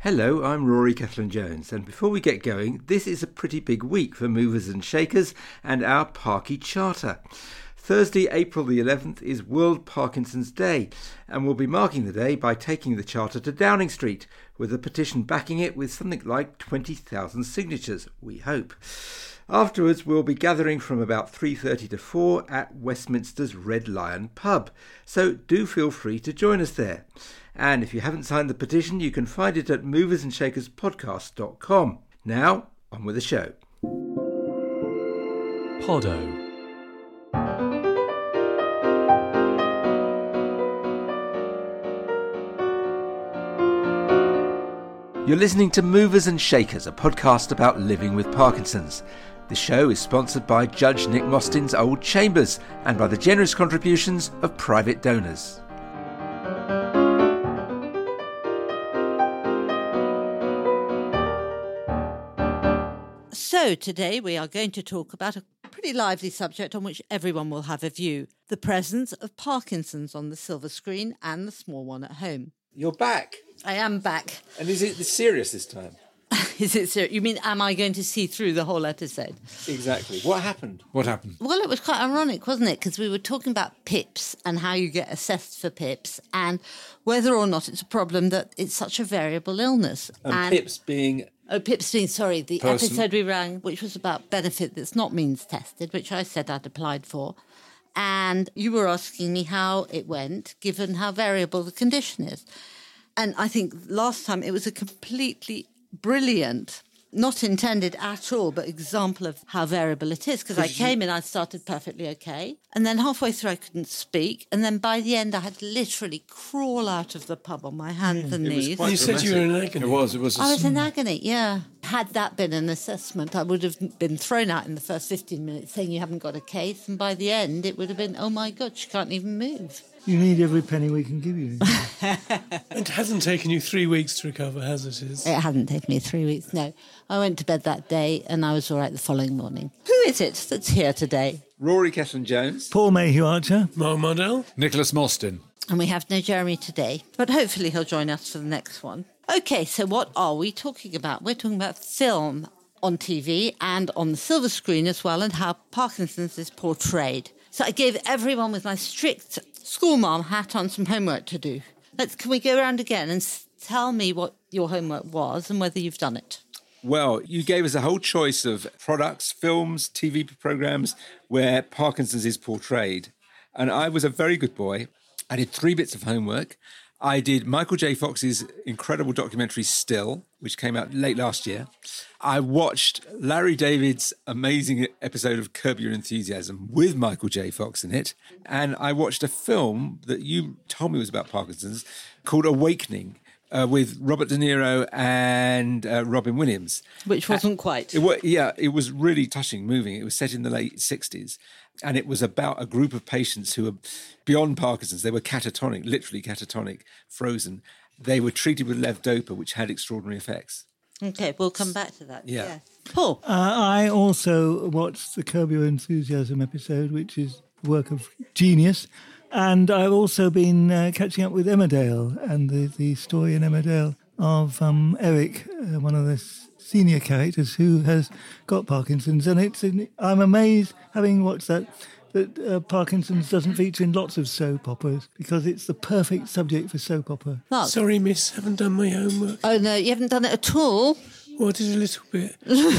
Hello, I'm Rory Cellan-Jones, and before we get going, this is a pretty big week for Movers and Shakers and our Parky Charter. Thursday, April the 11th is World Parkinson's Day, and we'll be marking the day by taking the Charter to Downing Street, with a petition backing it with something like 20,000 signatures, we hope. Afterwards, we'll be gathering from about 3:30 to 4 at Westminster's Red Lion pub, so do feel free to join us there. And if you haven't signed the petition, you can find it at moversandshakerspodcast.com. Now, on with the show. Poddo. You're listening to Movers and Shakers, a podcast about living with Parkinson's. The show is sponsored by Judge Nick Mostyn's Old Chambers and by the generous contributions of private donors. So today we are going to talk about a pretty lively subject on which everyone will have a view: the presence of Parkinson's on the silver screen and the small one at home. You're back. I am back. And is it serious this time? Is it serious? You mean, am I going to see through the whole episode? Exactly. What happened? Well, it was quite ironic, wasn't it? Because we were talking about PIPs and how you get assessed for PIPs and whether or not it's a problem that it's such a variable illness. And PIPs being... Oh, PIPs being, sorry, the episode we ran, which was about benefit that's not means tested, which I said I'd applied for. And you were asking me how it went, given how variable the condition is. And I think last time it was a completely brilliant, not intended at all, but example of how variable it is. Because I came in, I started perfectly okay. And then halfway through, I couldn't speak. And then by the end, I had to literally crawl out of the pub on my hands and knees. You said you were in agony. It was. I was in agony, yeah. Had that been an assessment, I would have been thrown out in the first 15 minutes saying you haven't got a case. And by the end, it would have been, oh my God, she can't even move. You need every penny we can give you. It hasn't taken you 3 weeks to recover, has it? It hadn't taken me 3 weeks, no. I went to bed that day and I was all right the following morning. Who is it that's here today? Rory Cellan-Jones. Paul Mayhew Archer. Mark Mardell. Nicholas Mostyn. And we have no Jeremy today, but hopefully he'll join us for the next one. OK, so what are we talking about? We're talking about film on TV and on the silver screen as well, and how Parkinson's is portrayed. So I gave everyone with my strict school mom hat on some homework to do. Can we go around again and tell me what your homework was and whether you've done it? Well, you gave us a whole choice of products, films, TV programmes where Parkinson's is portrayed. And I was a very good boy. I did 3 bits of homework. I did Michael J. Fox's incredible documentary Still, which came out late last year. I watched Larry David's amazing episode of Curb Your Enthusiasm with Michael J. Fox in it. And I watched a film that you told me was about Parkinson's called Awakening, with Robert De Niro and Robin Williams. Which wasn't quite. It was really touching, moving. It was set in the late 60s. And it was about a group of patients who were beyond Parkinson's. They were catatonic, literally catatonic, frozen. They were treated with levodopa, which had extraordinary effects. OK, we'll come back to that. Yeah. Paul? I also watched the Curb Your Enthusiasm episode, which is the work of genius. And I've also been catching up with Emmerdale and the story in Emmerdale of Eric, one of the senior characters who has got Parkinson's. And I'm amazed, having watched that Parkinson's doesn't feature in lots of soap operas because it's the perfect subject for soap opera. Mark? Sorry, miss, haven't done my homework. Oh, no, you haven't done it at all? Well, I did a little bit.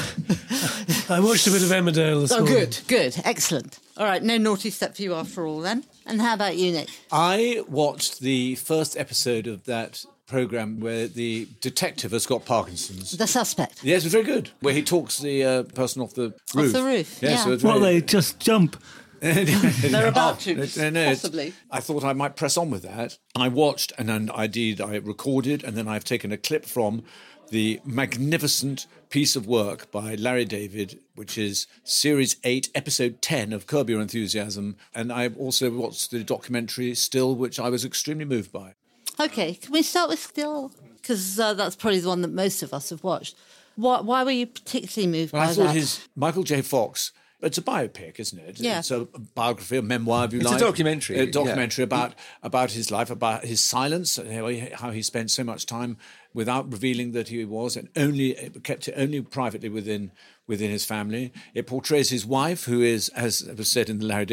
I watched a bit of Emmerdale this morning. Good, excellent. All right, no naughty step for you after all then. And how about you, Nick? I watched the first episode of that programme where the detective has got Parkinson's. The Suspect. Yes, it was very good. Where he talks the person off the roof. Off the roof, Yeah. So it's Well, very... they just jump. They're about to, possibly. I thought I might press on with that. I watched and then I recorded, and then I've taken a clip from the magnificent piece of work by Larry David, which is Series 8, Episode 10 of Curb Your Enthusiasm. And I also watched the documentary Still, which I was extremely moved by. OK, can we start with Still? Because that's probably the one that most of us have watched. Why were you particularly moved by that? I thought his Michael J. Fox it's a biopic, isn't it? Yeah. It's a biography, a memoir, if you It's like. a documentary. A documentary about his life, about his silence, how he spent so much time without revealing that he was, and kept it only privately within his family. It portrays his wife, who is, as was said in the Larry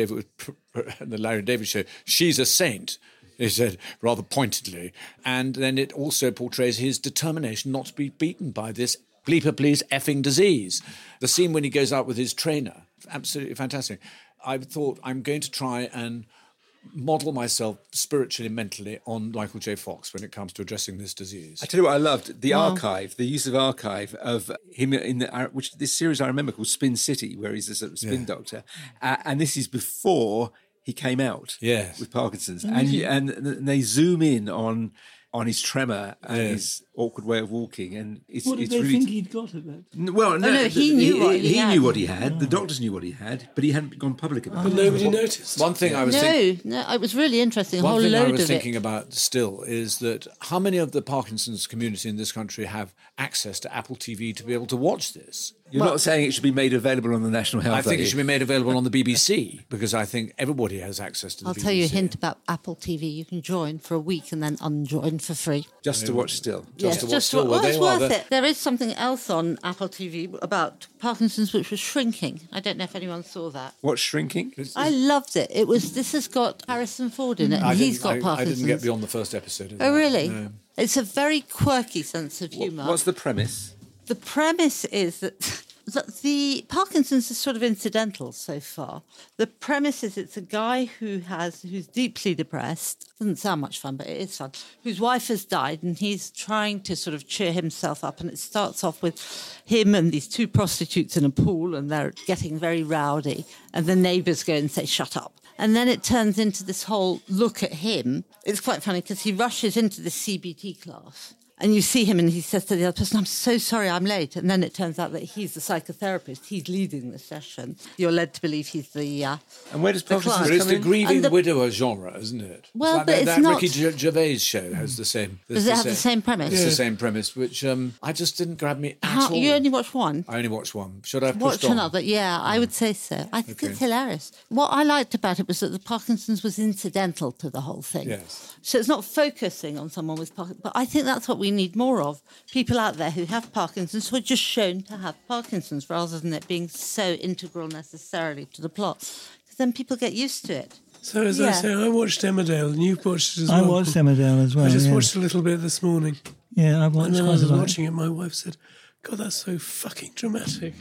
David show, she's a saint. He said rather pointedly, and then it also portrays his determination not to be beaten by this bleeper please effing disease. The scene when he goes out with his trainer, absolutely fantastic. I thought I'm going to try and model myself spiritually and mentally on Michael J. Fox when it comes to addressing this disease. I tell you what I loved, the archive, the use of archive of him in which this series I remember called Spin City, where he's a sort of spin doctor. And this is before he came out with Parkinson's. And they zoom in on his tremor and his awkward way of walking, and what did they think he'd got at that? Well, no, he knew what he had. The doctors knew what he had, but he hadn't gone public about But it. nobody noticed. One thing I was thinking... No, it was really interesting. A One whole thing load I was of thinking it. about still is that how many of the Parkinson's community in this country have access to Apple TV to be able to watch this? You're not saying it should be made available on the National Health. I think it should be made available on the BBC, because I think everybody has access to the BBC. I'll tell you a hint about Apple TV. You can join for a week and then unjoin for free. Just to watch still. Yes, to watch just still. well, Well, it's they are worth the- it. There is something else on Apple TV about Parkinson's, which was shrinking. I don't know if anyone saw that. What's shrinking? I loved it. This has got Harrison Ford in it, and he's got I Parkinson's. didn't get beyond the first episode. Oh, really? No. It's a very quirky sense of humour. What's the premise? The premise is that the Parkinson's is sort of incidental so far. The premise is it's a guy who's deeply depressed. Doesn't sound much fun, but it is fun. Whose wife has died, and he's trying to sort of cheer himself up. And it starts off with him and these two prostitutes in a pool, and they're getting very rowdy. And the neighbours go and say, "Shut up." And then it turns into this whole look at him. It's quite funny because he rushes into the CBT class. And you see him and he says to the other person, "I'm so sorry I'm late." And then it turns out that he's the psychotherapist. He's leading the session. You're led to believe he's the And where does Parkinson's But come it's the in? grieving widower genre, isn't it? Well, like but it's that not- Ricky Gervais show has the same. Does it have the same premise? It's Yeah. the same premise, which I just didn't grab me at all. You only watch one? I only watched one. Should I have Watch pushed on? another, yeah, I would say so. I think Okay. it's hilarious. What I liked about it was that the Parkinson's was incidental to the whole thing. Yes. So it's not focusing on someone with Parkinson's, but I think that's what we need more of. People out there who have Parkinson's who are just shown to have Parkinson's rather than it being so integral necessarily to the plot. Because then people get used to it. So as I say, I watched Emmerdale, and you've watched it as I well. watched Emmerdale as well. I just yeah. watched a little bit this morning. Yeah, I watched And then quite as I a was lot. watching it, my wife said, "God, that's so fucking dramatic."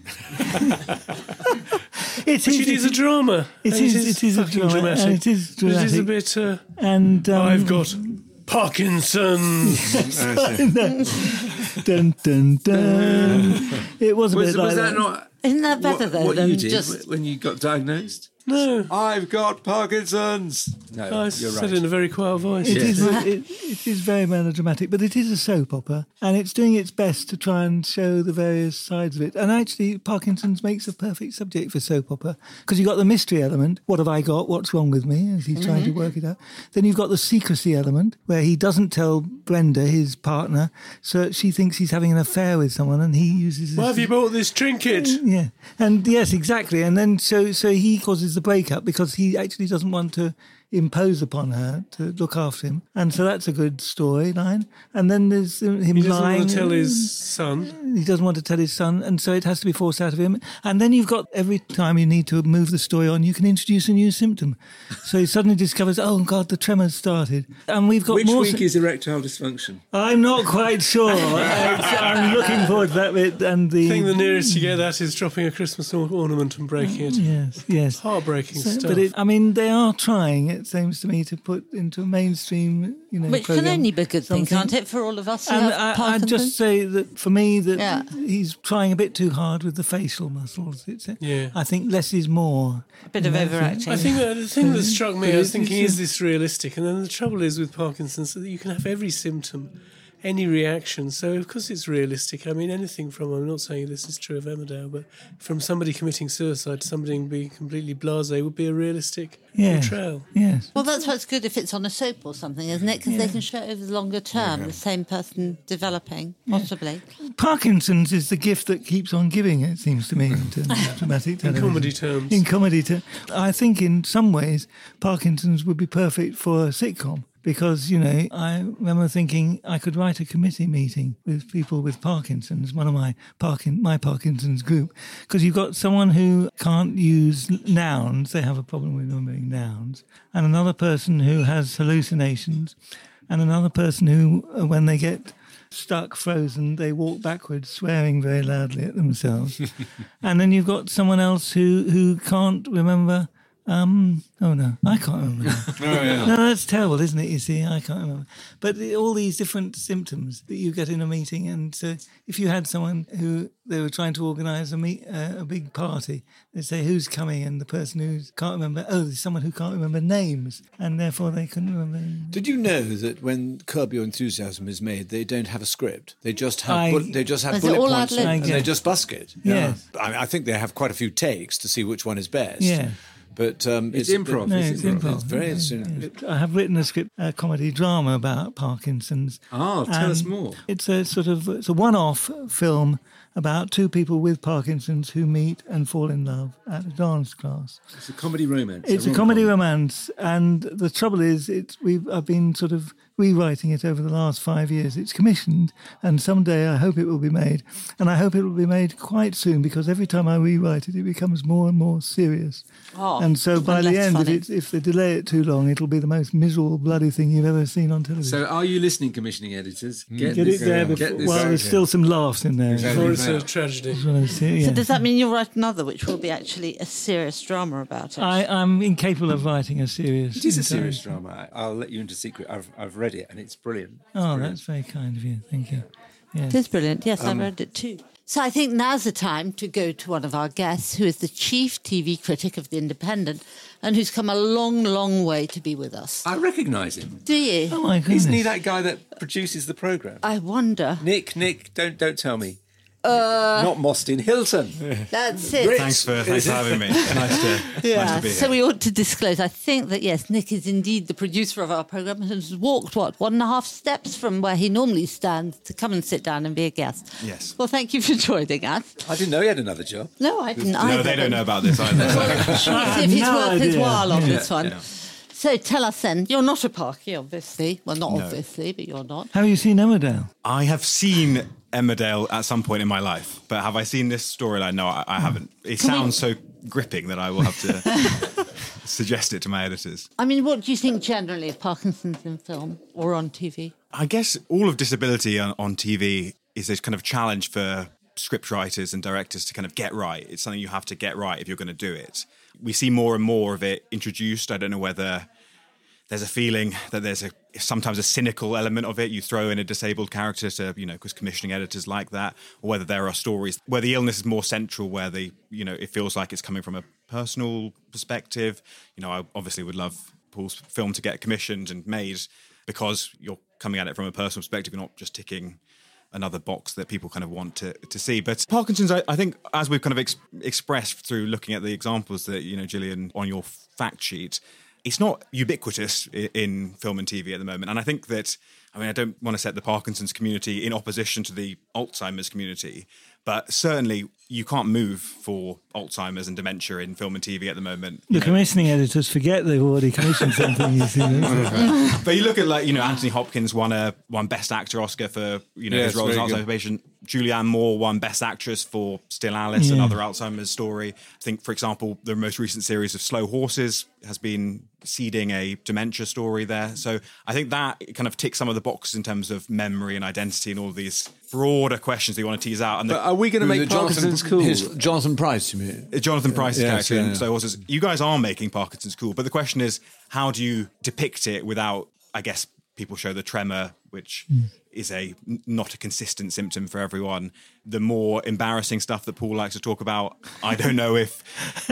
It But it is a drama. It and is a fucking drama, dramatic. and it is But it is a dramatic. bit... And I've got Parkinson's. dun dun dun. It was a Was bit like that not Isn't that better, though, what than you did just... when you got diagnosed? No, I've got Parkinson's. No, I you're said right. it in a very quiet voice. It is very melodramatic, but it is a soap opera, and it's doing its best to try and show the various sides of it. And actually, Parkinson's makes a perfect subject for soap opera, because you've got the mystery element, what have I got, what's wrong with me, as he's trying to work it out. Then you've got the secrecy element, where he doesn't tell Brenda, his partner, so she thinks he's having an affair with someone, and he uses Why this... have you bought this trinket? Yeah, and yes, exactly. And then so he causes the breakup because he actually doesn't want to impose upon her to look after him, and so that's a good storyline. And then there's him He doesn't lying. want to tell his son. He doesn't want to tell his son, and so it has to be forced out of him. And then you've got every time you need to move the story on, you can introduce a new symptom. So he suddenly discovers, oh God, the tremors started, and we've got Which more. week is erectile dysfunction? I'm not quite sure. I'm looking forward to that bit. And I think the nearest you get that is dropping a Christmas ornament and breaking it. yes. Heartbreaking stuff. But they are trying, it seems to me, to put into a mainstream, Which can programme only be a good thing, something. can't it, for all of us who And have I'd Parkinson's? just say that for me, that Yeah. he's trying a bit too hard with the facial muscles. Yeah. I think less is more. A bit of overacting. I think that the thing that struck me, But I was it's- thinking, it's- is this realistic? And then the trouble is with Parkinson's that you can have every symptom, any reaction. So, of course, it's realistic. I mean, anything from, I'm not saying this is true of Emmerdale, but from somebody committing suicide to somebody being completely blasé would be a realistic portrayal. Yes. Well, that's why it's good if it's on a soap or something, isn't it? Because they can show it over the longer term, the same person developing, possibly. Parkinson's is the gift that keeps on giving, it seems to me, in terms of dramatic television. In comedy terms. In comedy terms. I think in some ways Parkinson's would be perfect for a sitcom. Because, you know, I remember thinking I could write a committee meeting with people with Parkinson's, one of my Parkinson's group, because you've got someone who can't use nouns, they have a problem with remembering nouns, and another person who has hallucinations, and another person who, when they get stuck, frozen, they walk backwards, swearing very loudly at themselves. And then you've got someone else who can't remember... oh no, I can't remember. No, that's terrible, isn't it? You see, I can't remember. But all these different symptoms that you get in a meeting, and if you had someone who they were trying to organise a big party, they'd say who's coming, and the person who can't remember, there's someone who can't remember names, and therefore they couldn't remember. Did you know that when Curb Your Enthusiasm is made, they don't have a script? They just have bullet points, and they just busk it. Yes. I think they have quite a few takes to see which one is best. Yeah. But it's improv. It's improv. It's very interesting. I have written a script, a comedy drama about Parkinson's. Tell us more. It's a one-off film about two people with Parkinson's who meet and fall in love at a dance class. It's a comedy romance. It's a comedy romance, and the trouble is, I've been sort of rewriting it over the last 5 years. It's commissioned, and someday I hope it will be made, and I hope it will be made quite soon, because every time I rewrite it, it becomes more and more serious. And so by the end, if they delay it too long, it'll be the most miserable, bloody thing you've ever seen on television. So are you listening, commissioning editors? Get it there while there's still some laughs in there. Before it's a tragedy. So does that mean you'll write another, which will be actually a serious drama about it? I'm incapable of writing a serious... It is a serious drama. I'll let you into secret. I've read it, and it's brilliant. That's very kind of you. Thank you. Yes. It is brilliant. Yes, I read it too. So I think now's the time to go to one of our guests, who is the chief TV critic of The Independent and who's come a long, long way to be with us. I recognise him. Do you? Oh, my goodness. Isn't he that guy that produces the programme? I wonder. Nick, don't tell me. Not Mostyn, Hilton. That's it. Thanks for having me. Nice to be here. So we ought to disclose, I think that, yes, Nick is indeed the producer of our programme and has walked, 1.5 steps from where he normally stands to come and sit down and be a guest. Yes. Well, thank you for joining us. I didn't know he had another job. No, I didn't either. No, they don't know about this either. See if he's worth his while on this one. Yeah. So tell us then, you're not a Parky, obviously. Well, not obviously, but you're not. Have you seen Emmerdale? I have seen Emmerdale at some point in my life, but have I seen this storyline? No, I haven't. It sounds so gripping that I will have to suggest it to my editors. I mean, what do you think generally of Parkinson's in film or on TV? I guess all of disability on TV is a kind of challenge for scriptwriters and directors to kind of get right. It's something you have to get right if you're going to do it. We see more and more of it introduced. I don't know whether there's a feeling that there's sometimes a cynical element of it. You throw in a disabled character to, because commissioning editors like that, or whether there are stories where the illness is more central, where it feels like it's coming from a personal perspective. I obviously would love Paul's film to get commissioned and made because you're coming at it from a personal perspective. You're not just ticking another box that people kind of want to see. But Parkinson's, I think, as we've kind of expressed through looking at the examples that, Gillian, on your fact sheet, it's not ubiquitous in film and TV at the moment. And I think that, I don't want to set the Parkinson's community in opposition to the Alzheimer's community, but certainly you can't move for Alzheimer's and dementia in film and TV at the moment. The commissioning editors forget they've already commissioned something, you see. But you look at, Anthony Hopkins won Best Actor Oscar for, his role as Alzheimer's patient. Julianne Moore won Best Actress for Still Alice, another Alzheimer's story. I think, for example, the most recent series of Slow Horses has been seeding a dementia story there. So I think that kind of ticks some of the boxes in terms of memory and identity and all these broader questions that you want to tease out. And but are we going to make Parkinson's cool? Jonathan Pryce, you mean? Jonathan Pryce's character in Slow Horses. You guys are making Parkinson's cool, but the question is, how do you depict it without, I guess, people show the tremor, which is not a consistent symptom for everyone. The more embarrassing stuff that Paul likes to talk about, I don't know if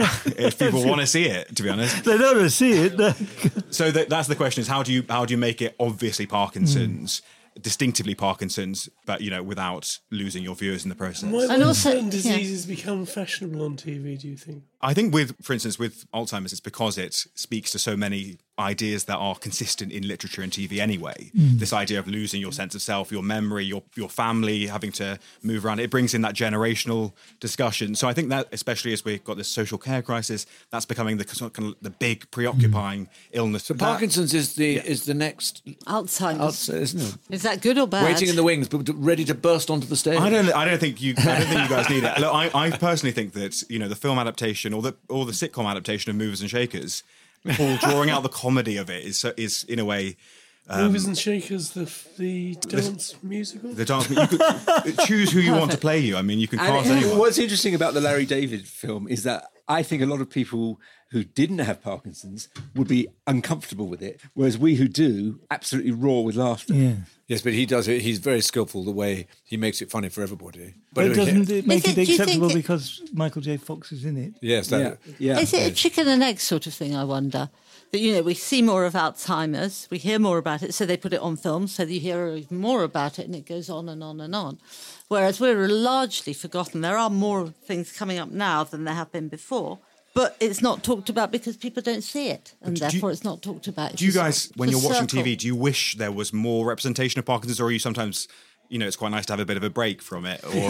people want to see it, to be honest. They don't want to see it. No. So that's the question: is how do you make it obviously Parkinson's, distinctively Parkinson's, but without losing your viewers in the process? Why do certain diseases become fashionable on TV, do you think? I think for instance, with Alzheimer's, it's because it speaks to so many ideas that are consistent in literature and TV anyway. This idea of losing your sense of self, your memory, your family, having to move around. It brings in that generational discussion. So I think that, especially as we've got this social care crisis, that's becoming the big preoccupying illness. So Parkinson's is the next Alzheimer's, isn't it? Is that good or bad? Waiting in the wings, but ready to burst onto the stage. I don't think you guys need it. Look, I personally think that the film adaptation or the sitcom adaptation of Movers and Shakers, all drawing out the comedy of it is in a way. Movers and Shakers, the dance musical. The dance. You could choose who you want to play you. I mean, you can cast anyone. What's interesting about the Larry David film is that I think a lot of people who didn't have Parkinson's would be uncomfortable with it, whereas we who do absolutely roar with laughter. Yeah. Yes, but he does it. He's very skillful the way he makes it funny for everybody. But doesn't it make Is it it- do you acceptable think it- because Michael J. Fox is in it? Yes, Yeah. Is it a chicken and egg sort of thing, I wonder? That, we see more of Alzheimer's, we hear more about it, so they put it on film, so you hear even more about it, and it goes on and on and on. Whereas we're largely forgotten. There are more things coming up now than there have been before, but it's not talked about because people don't see it, and therefore it's not talked about. Do you guys, when you're watching TV, do you wish there was more representation of Parkinson's, or are you sometimes... it's quite nice to have a bit of a break from it. Or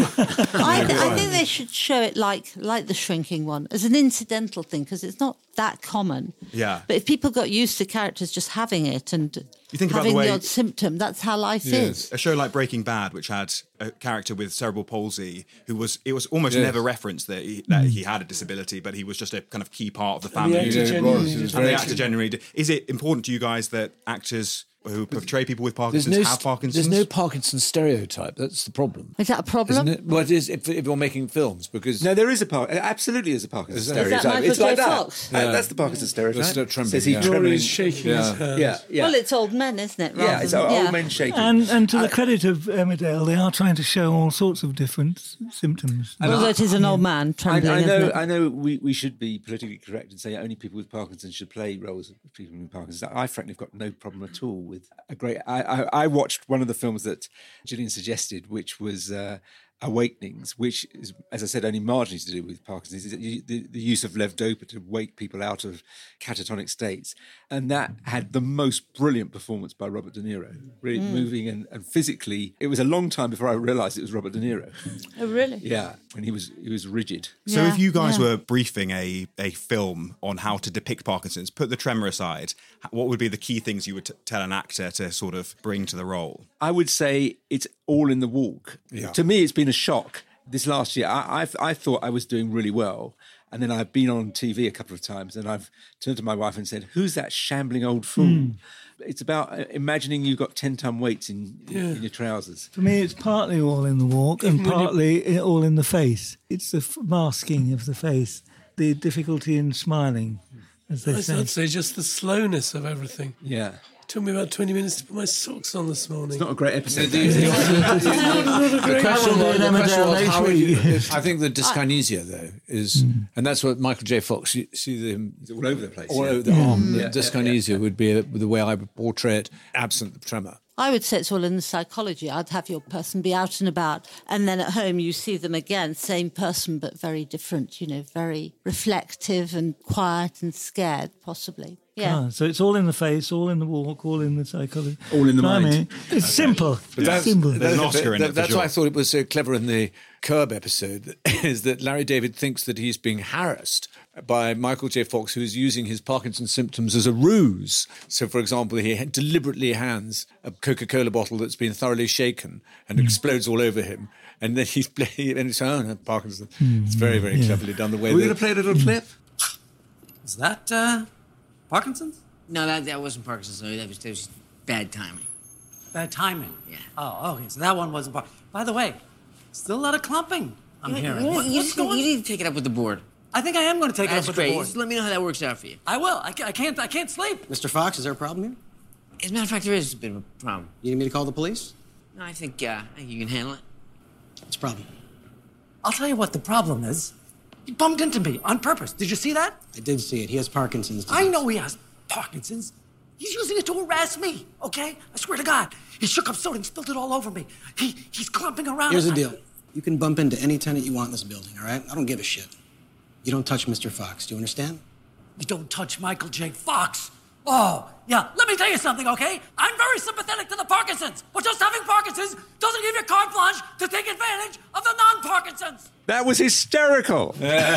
I think they should show it like the shrinking one as an incidental thing because it's not that common. Yeah. But if people got used to characters just having it and You think about having the way- odd symptom, that's how life is. a show like Breaking Bad, which had a character with cerebral palsy, it was almost never referenced that he had a disability, but he was just a kind of key part of the family. actor The actor genuinely did. Is it important to you guys that actors who portray people with Parkinson's have Parkinson's? There's no Parkinson's stereotype. That's the problem. Is that a problem? Isn't it? Well, it is if you're making films because No, there is absolutely is a Parkinson's Is that stereotype. Michael it's J. like Fox? that. That's the Parkinson's stereotype. That's not trembling, Says he yeah. trembling. Rory is shaking his hand. Yeah. Well, it's old men, isn't it? Yeah, it's old men shaking. And to the credit of Emmerdale, they are trying to show all sorts of different symptoms. Although it is an old man trembling, isn't it? I know we should be politically correct and say only people with Parkinson's should play roles of people with Parkinson's. I frankly have got no problem at all with a great... I watched one of the films that Gillian suggested, which was Awakenings, which is, as I said, only marginally to do with Parkinson's. Is the use of levodopa to wake people out of catatonic states. And that had the most brilliant performance by Robert De Niro. Really moving and physically. It was a long time before I realised it was Robert De Niro. Oh, really? Yeah, when he was rigid. So if you guys were briefing a film on how to depict Parkinson's, put the tremor aside, what would be the key things you would tell an actor to sort of bring to the role? I would say it's all in the walk. Yeah. To me, it's been a shock. This last year, I thought I was doing really well. And then I've been on TV a couple of times and I've turned to my wife and said, who's that shambling old fool? It's about imagining you've got 10-ton weights in your trousers. For me, it's partly all in the walk and partly all in the face. It's the masking of the face, the difficulty in smiling, as they say. I'd say just the slowness of everything. Yeah. It took me about 20 minutes to put my socks on this morning. It's not a great episode. I think the dyskinesia though is, and that's what Michael J. Fox. You see them all over the place. All over the arm. The dyskinesia would be the way I would portray it, absent the tremor. I would say it's all in the psychology. I'd have your person be out and about, and then at home you see them again, same person but very different, very reflective and quiet and scared, possibly. Yeah. So it's all in the face, all in the walk, all in the psychology. All in the mind. It's simple. That's simple. There's an Oscar in it. That's why I thought it was so clever in the Curb episode, is that Larry David thinks that he's being harassed by Michael J. Fox, who is using his Parkinson's symptoms as a ruse. So, for example, he deliberately hands a Coca-Cola bottle that's been thoroughly shaken and explodes all over him. And then he's playing, and it's, oh, no, Parkinson's. It's very, very cleverly done the way. We're going to play a little clip. Is that Parkinson's? No, that wasn't Parkinson's. No, that was just bad timing. Bad timing. Yeah. Oh, okay. So that one wasn't By the way, still a lot of clumping I'm hearing. You need to take it up with the board. I think I am going to take it That's up with great. the board. Just let me know how that works out for you. I will. I can't sleep. Mr. Fox, is there a problem here? As a matter of fact, there is a bit of a problem. You need me to call the police? No, I think you can handle it. What's the problem? I'll tell you what the problem is. He bumped into me on purpose. Did you see that? I did see it. He has Parkinson's disease. I know he has Parkinson's. He's using it to harass me, okay? I swear to God. He shook up soda and spilled it all over me. He's clumping around. Here's the deal. You can bump into any tenant you want in this building, all right? I don't give a shit. You don't touch Mr. Fox. Do you understand? You don't touch Michael J. Fox. Oh, yeah, let me tell you something, okay? I'm very sympathetic to the Parkinsons, but just having Parkinson's doesn't give you carte blanche to take advantage of the non-Parkinsons. That was hysterical.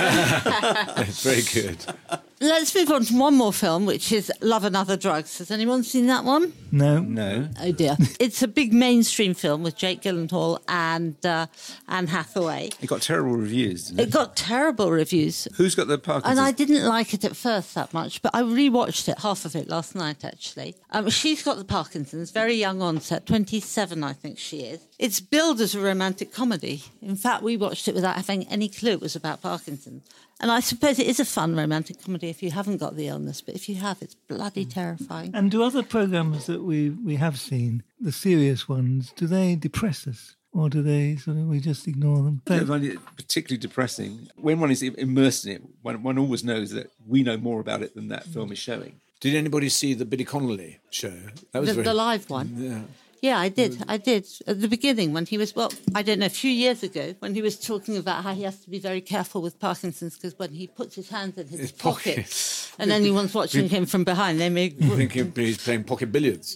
Very good. Let's move on to one more film, which is Love and Other Drugs. Has anyone seen that one? No. Oh, dear. It's a big mainstream film with Jake Gyllenhaal and Anne Hathaway. It got terrible reviews, didn't it? It got terrible reviews. Who's got the Parkinson's? And I didn't like it at first that much, but I rewatched it, half of it, last night, actually. She's got the Parkinson's, very young onset, 27, I think she is. It's billed as a romantic comedy. In fact, we watched it without having any clue it was about Parkinson's. And I suppose it is a fun romantic comedy if you haven't got the illness, but if you have, it's bloody terrifying. And do other programmes that we have seen, the serious ones, do they depress us? Or do they sort of, we just ignore them? I find it particularly depressing. When one is immersed in it, one always knows that we know more about it than that film is showing. Did anybody see the Billy Connolly show? That was The live one? Yeah. Yeah, I did. At the beginning, when he was, I don't know, a few years ago, when he was talking about how he has to be very careful with Parkinson's because when he puts his hands in his pocket and anyone's watching him from behind, they may think he's playing pocket billiards.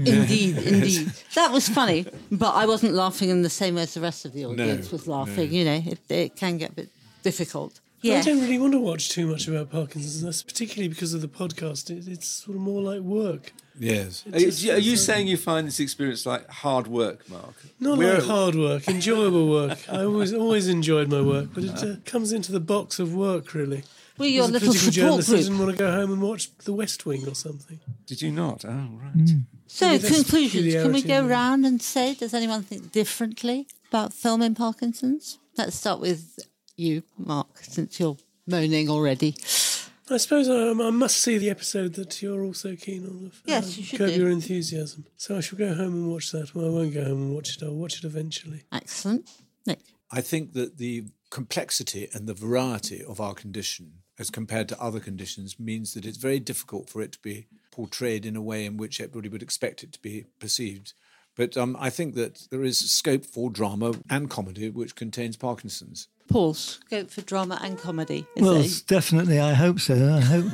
Indeed. That was funny, but I wasn't laughing in the same way as the rest of the audience was laughing. No. You know, it can get a bit difficult. Yeah. I don't really want to watch too much about Parkinson's, and that's particularly because of the podcast. It's sort of more like work. Yes. Are you saying you find this experience like hard work, Mark? Not like hard work, enjoyable work. I always enjoyed my work, but it comes into the box of work, really. Well, your little support group. I didn't want to go home and watch The West Wing or something. Did you not? Oh, right. So, conclusions. Can we go round and say, does anyone think differently about film in Parkinson's? Let's start with you, Mark, since you're moaning already. I suppose I must see the episode that you're also keen on. Yes, you should Curb Your Enthusiasm. So I shall go home and watch that. Well, I won't go home and watch it. I'll watch it eventually. Excellent. Nick? I think that the complexity and the variety of our condition as compared to other conditions means that it's very difficult for it to be portrayed in a way in which everybody would expect it to be perceived. But I think that there is scope for drama and comedy which contains Parkinson's. Paul, scope for drama and comedy. Definitely, I hope so. I hope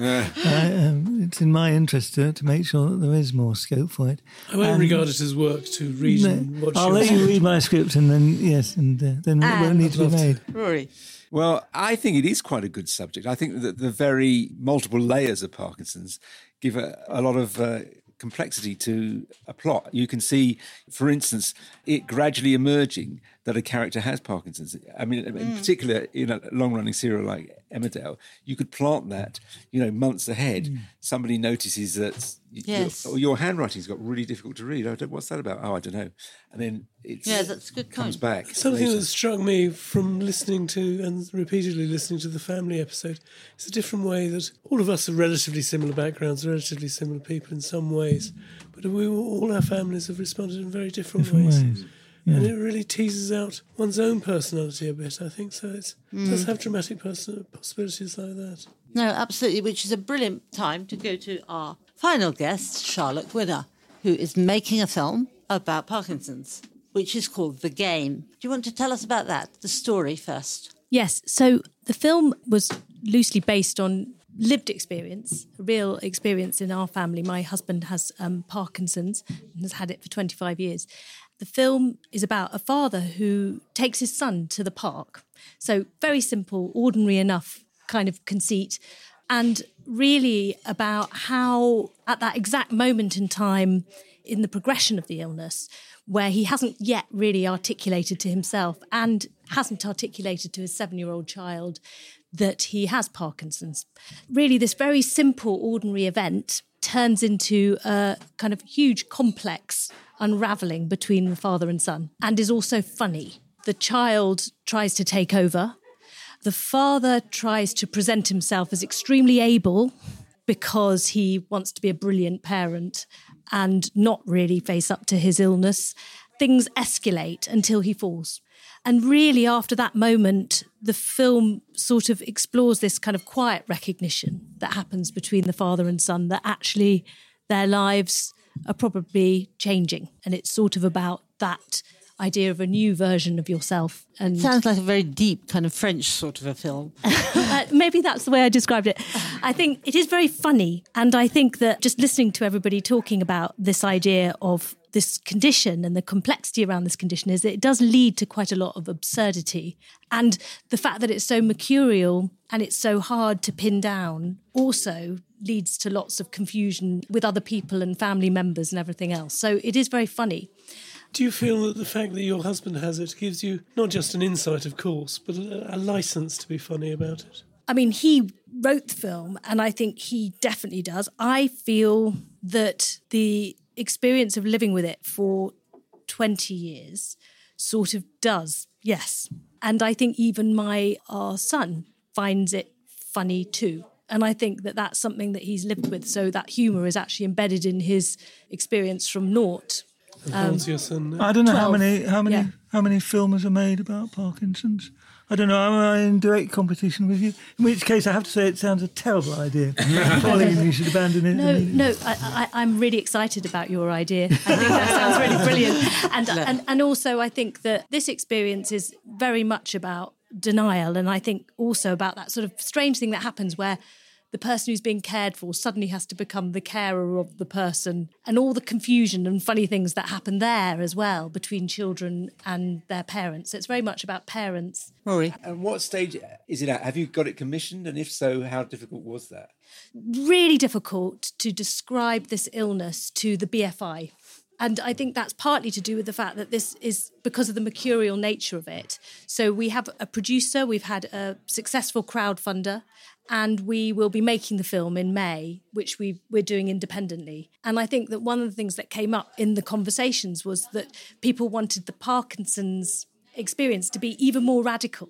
it's in my interest to make sure that there is more scope for it. I won't regard it as work to read and watch. I'll let you read my script and then, then it won't need to be made. Rory. Well, I think it is quite a good subject. I think that the very multiple layers of Parkinson's give a lot of complexity to a plot. You can see, for instance, it gradually emerging that a character has Parkinson's. I mean, in particular, in a long-running serial like Emmerdale, you could plant that, months ahead. Somebody notices that your handwriting's got really difficult to read. What's that about? Oh, I don't know. And then that's a good comes back. Something later. that struck me from listening to and repeatedly listening to the family episode is a different way that all of us have relatively similar backgrounds, relatively similar people in some ways, but all our families have responded in very different ways. Yeah. And it really teases out one's own personality a bit, I think. So it does have dramatic possibilities like that. No, absolutely, which is a brilliant time to go to our final guest, Charlotte Gwynner, who is making a film about Parkinson's, which is called The Game. Do you want to tell us about that, the story first? Yes, so the film was loosely based on lived experience, a real experience in our family. My husband has Parkinson's and has had it for 25 years. The film is about a father who takes his son to the park. So very simple, ordinary enough kind of conceit, and really about how at that exact moment in time in the progression of the illness, where he hasn't yet really articulated to himself and hasn't articulated to his 7-year-old child that he has Parkinson's. Really, this very simple, ordinary event turns into a kind of huge, complex unravelling between the father and son, and is also funny. The child tries to take over. The father tries to present himself as extremely able because he wants to be a brilliant parent and not really face up to his illness. Things escalate until he falls. And really, after that moment, the film sort of explores this kind of quiet recognition that happens between the father and son, that actually their lives are probably changing. And it's sort of about that idea of a new version of yourself. And sounds like a very deep kind of French sort of a film. Maybe that's the way I described it. I think it is very funny. And I think that just listening to everybody talking about this idea of this condition and the complexity around this condition is that it does lead to quite a lot of absurdity. And the fact that it's so mercurial and it's so hard to pin down also leads to lots of confusion with other people and family members and everything else. So it is very funny. Do you feel that the fact that your husband has it gives you not just an insight, of course, but a licence to be funny about it? I mean, he wrote the film, and I think he definitely does. I feel that the experience of living with it for 20 years sort of does, yes. And I think even our son finds it funny too. And I think that that's something that he's lived with. So that humour is actually embedded in his experience from naught. How's your son now? I don't know 12. how many films are made about Parkinson's. I don't know, am I in direct competition with you? In which case, I have to say it sounds a terrible idea. Pauline, you should abandon it. No, I'm really excited about your idea. I think that sounds really brilliant. And also, I think that this experience is very much about denial, and I think also about that sort of strange thing that happens where the person who's being cared for suddenly has to become the carer of the person, and all the confusion and funny things that happen there as well between children and their parents. It's very much about parents. Rory, and what stage is it at? Have you got it commissioned? And if so, how difficult was that? Really difficult to describe this illness to the BFI. And I think that's partly to do with the fact that this is because of the mercurial nature of it. So we have a producer, we've had a successful crowdfunder, and we will be making the film in May, which we're doing independently. And I think that one of the things that came up in the conversations was that people wanted the Parkinson's experience to be even more radical.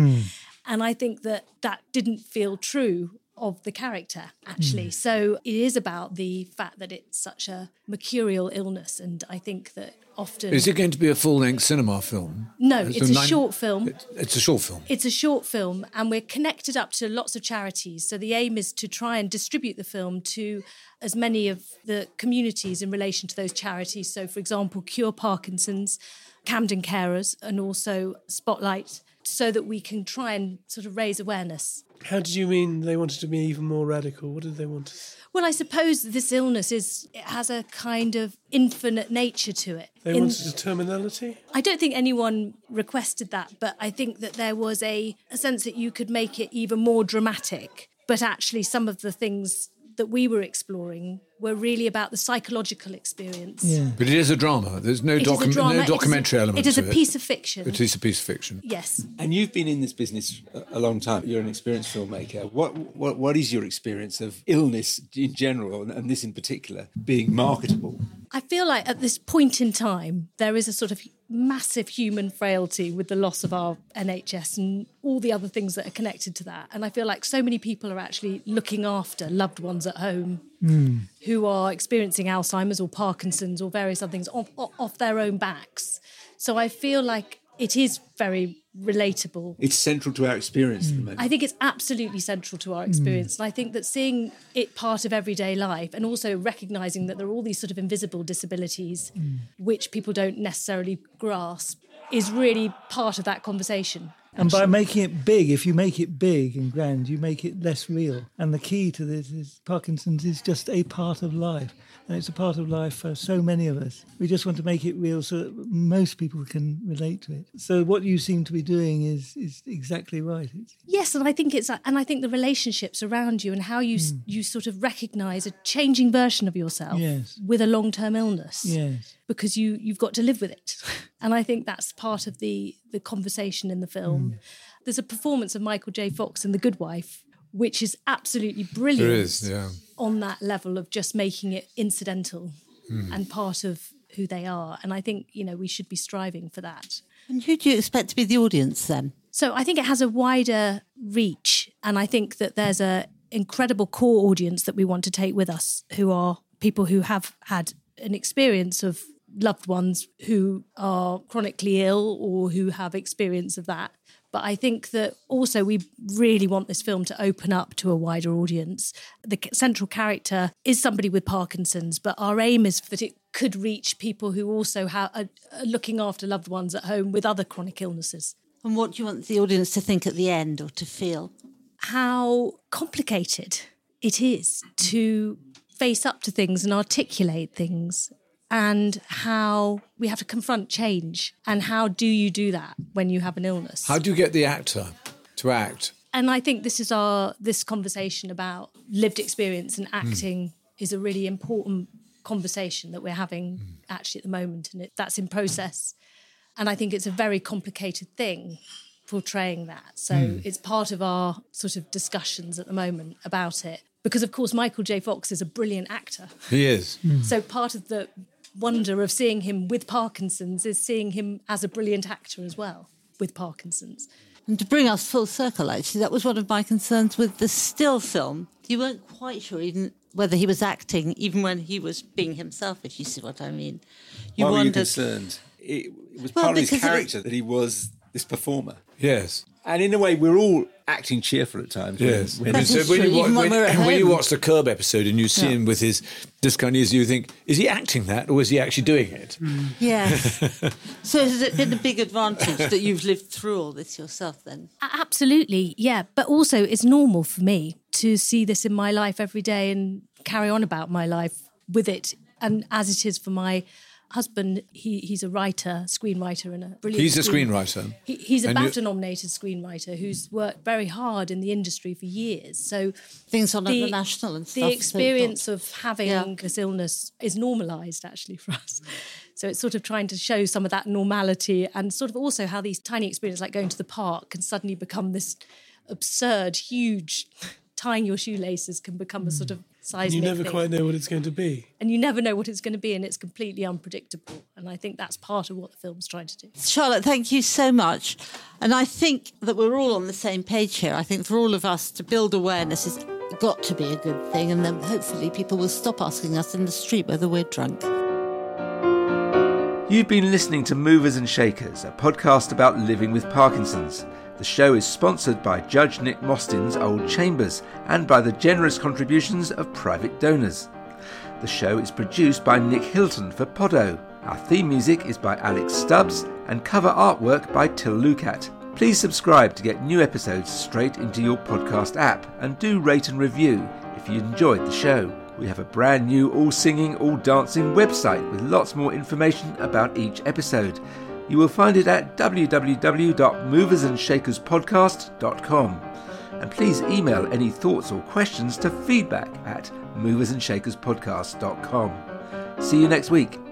And I think that didn't feel true of the character, actually. So it is about the fact that it's such a mercurial illness, and I think that often... Is it going to be a full-length cinema film? No, it's a short film. It's a short film. It's a short film, and we're connected up to lots of charities. So the aim is to try and distribute the film to as many of the communities in relation to those charities. So, for example, Cure Parkinson's, Camden Carers, and also Spotlight, so that we can try and sort of raise awareness. How did you mean they wanted to be even more radical? What did they want to... Well, I suppose this illness has a kind of infinite nature to it. They wanted a terminality? I don't think anyone requested that, but I think that there was a sense that you could make it even more dramatic. But actually some of the things that we were exploring were really about the psychological experience. Yeah. But it is a drama. There's no documentary element to it. It is a piece of fiction. It is a piece of fiction. Yes. And you've been in this business a long time. You're an experienced filmmaker. What is your experience of illness in general, and this in particular, being marketable? I feel like at this point in time, there is a sort of massive human frailty with the loss of our NHS and all the other things that are connected to that. And I feel like so many people are actually looking after loved ones at home who are experiencing Alzheimer's or Parkinson's or various other things off their own backs. So I feel like it is very relatable. It's central to our experience at the moment. I think it's absolutely central to our experience. And I think that seeing it part of everyday life and also recognising that there are all these sort of invisible disabilities which people don't necessarily grasp is really part of that conversation. And by making it big, if you make it big and grand, you make it less real. And the key to this is Parkinson's is just a part of life. And it's a part of life for so many of us. We just want to make it real so that most people can relate to it. So what you seem to be doing is exactly right. Yes, and I think the relationships around you and how you sort of recognise a changing version of yourself with a long-term illness. Yes. Because you've got to live with it. And I think that's part of the conversation in the film. There's a performance of Michael J. Fox in The Good Wife, which is absolutely brilliant. There is, yeah. On that level of just making it incidental and part of who they are. And I think, we should be striving for that. And who do you expect to be the audience then? So I think it has a wider reach. And I think that there's an incredible core audience that we want to take with us, who are people who have had an experience of loved ones who are chronically ill or who have experience of that. But I think that also we really want this film to open up to a wider audience. The central character is somebody with Parkinson's, but our aim is that it could reach people who also are looking after loved ones at home with other chronic illnesses. And what do you want the audience to think at the end, or to feel? How complicated it is to face up to things and articulate things, and how we have to confront change. And how do you do that when you have an illness? How do you get the actor to act? And I think this conversation about lived experience and acting is a really important conversation that we're having actually at the moment, and that's in process. And I think it's a very complicated thing, portraying that. So it's part of our sort of discussions at the moment about it. Because, of course, Michael J. Fox is a brilliant actor. He is. So part of the wonder of seeing him with Parkinson's is seeing him as a brilliant actor as well, with Parkinson's. And to bring us full circle, actually, that was one of my concerns with the still film. You weren't quite sure even whether he was acting, even when he was being himself, if you see what I mean. Why were you concerned? It was part of his character that he was this performer. Yes. And in a way, we're all acting cheerful at times. Yes. When you watch the Curb episode and you see him with his dyskinesia, you think, is he acting that or is he actually doing it? Yes. So has it been a big advantage that you've lived through all this yourself then? Absolutely, yeah. But also it's normal for me to see this in my life every day and carry on about my life with it. And as it is for my husband, he's a writer, screenwriter, and a brilliant. He's a screenwriter. He's a BAFTA-nominated screenwriter who's worked very hard in the industry for years. So things on the national and stuff. The experience of having this illness is normalised actually for us. So it's sort of trying to show some of that normality, and sort of also how these tiny experiences, like going to the park, can suddenly become this absurd, huge. Tying your shoelaces can become a sort of seismic You never thing. quite know what it's going to be. And you never know what it's going to be, and it's completely unpredictable. And I think that's part of what the film's trying to do. Charlotte, thank you so much. And I think that we're all on the same page here. I think for all of us to build awareness has got to be a good thing, and then hopefully people will stop asking us in the street whether we're drunk. You've been listening to Movers and Shakers, a podcast about living with Parkinson's. The show is sponsored by Judge Nick Mostyn's Old Chambers and by the generous contributions of private donors. The show is produced by Nick Hilton for Poddo. Our theme music is by Alex Stubbs and cover artwork by Till Lucat. Please subscribe to get new episodes straight into your podcast app, and do rate and review if you enjoyed the show. We have a brand new all-singing, all-dancing website with lots more information about each episode. You will find it at www.moversandshakerspodcast.com. And please email any thoughts or questions to feedback@moversandshakerspodcast.com. See you next week.